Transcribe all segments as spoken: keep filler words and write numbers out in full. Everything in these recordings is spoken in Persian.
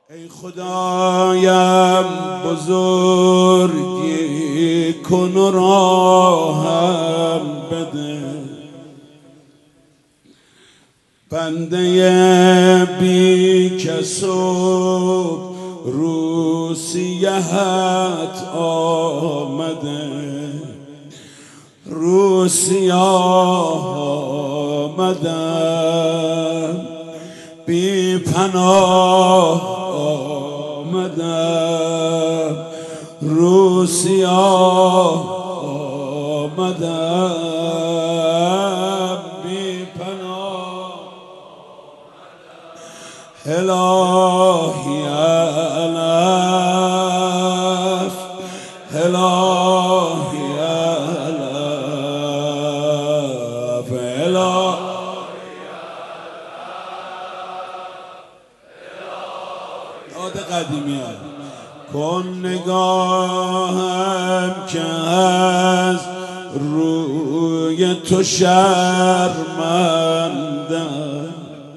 ای خدایم بزرگی کن و راهم بده، بنده بی کس و رو سیاحت آمده، رو سیاه آمدم، بی پناه آمدم، رو سیاه آمدم، بی پناه الهی علف، الهی علف، الهی یاد قدیمی کن نگاهم که از روی تو شرمندم،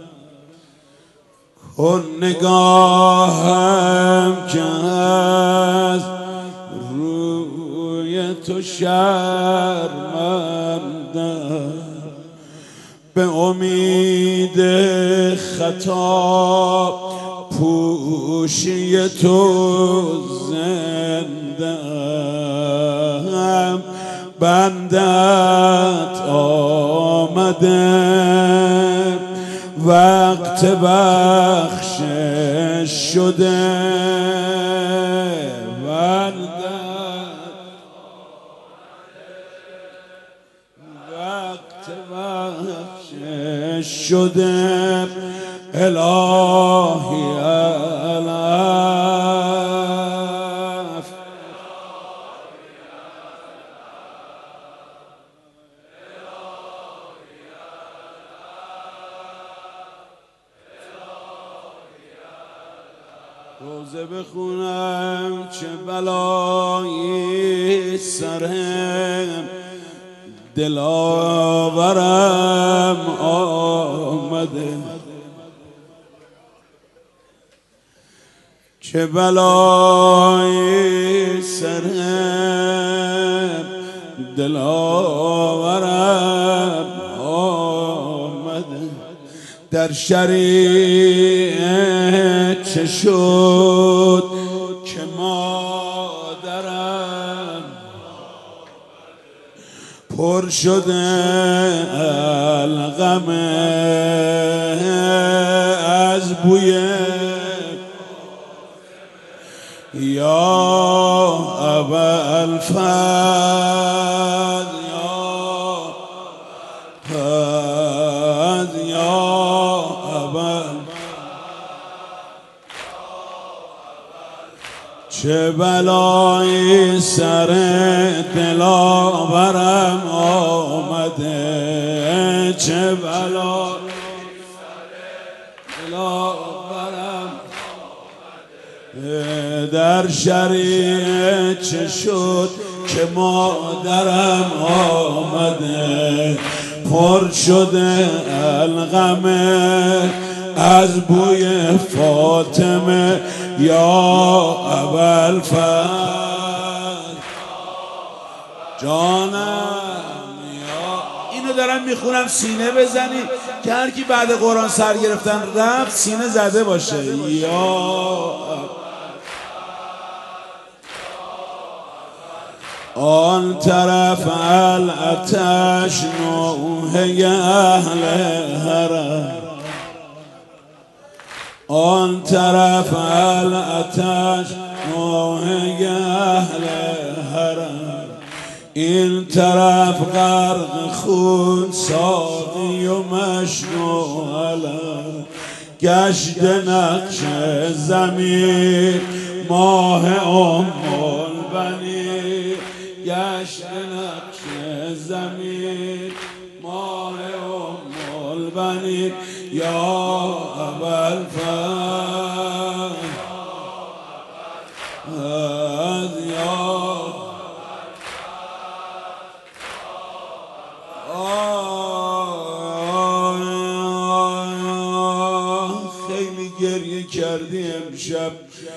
کن نگاهم که از روی تو شرمندم، به امید خطا پوشی تو زندم، بندت آمده وقت بخشش شده، بندت وقت بخشش شده، الهی علف، روزه بخونم چه بلایی سرم دلاورم آمده، چه بلایی سرم دلاورم آمده، در شریعه چه شد که مادرم پر شده الغمه از بوی یا ابوالفضل، یا فضل، یا ابوالفضل، چه بلایی سر دلاورم آمده، چه بلایی سر دلاورم در شریعه چه شد که مادرم آمده، پر شده الغمه از بوی فاطمه یا ابوالفضل، جانم یا اینو دارم میخونم سینه بزنی که هر کی بعد قرآن سر گرفتن رفت سینه زده باشه، یا آن طرف الاتش نوحه اهل حرم، آن طرف الاتش نوحه اهل حرم، این طرف غرق خون ساقی و مشنو علم، گشت نقش زمین ماه ام البنین، گشت نقش زمین ماه ام البنین یا ابوالفضل، یا خیلی گریه کردی امشب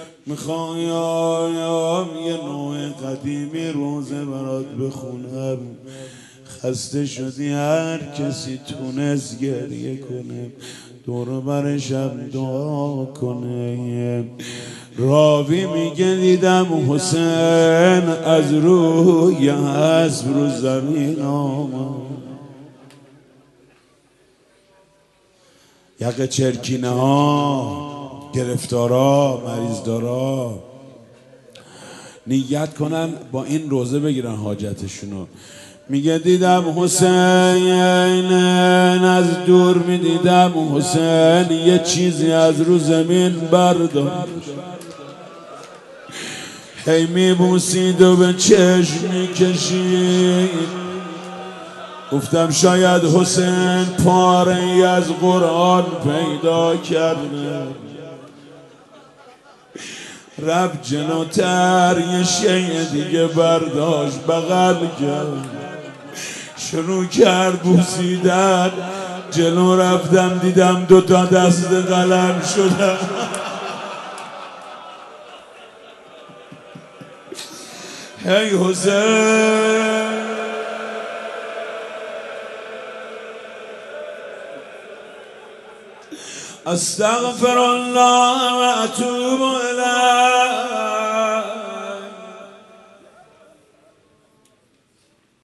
میخوایم یه نوع قدیمی روزه برات بخونم. خسته شدی هر کسی تونست گریه کنه دور برشم دعا کنه. راوی میگه دیدم حسین از روی حسب رو زمین آمد. یقه چرکینه ها گرفتارا مریضدارا نیت کنن با این روزه بگیرن حاجتشونو. میگه دیدم حسین از دور میدیدم حسین یه چیزی از رو زمین برداشت هی میبوسید و به چشم میکشید. گفتم شاید حسین پاره ای از قرآن پیدا کرده. رفت جلوتر یه شیء دیگه برداشت بغل کرد شروع کرد بوسیدن. جلو رفتم دیدم دوتا دست قلم شدن. هی حسین استغفر الله و اتوب الیه.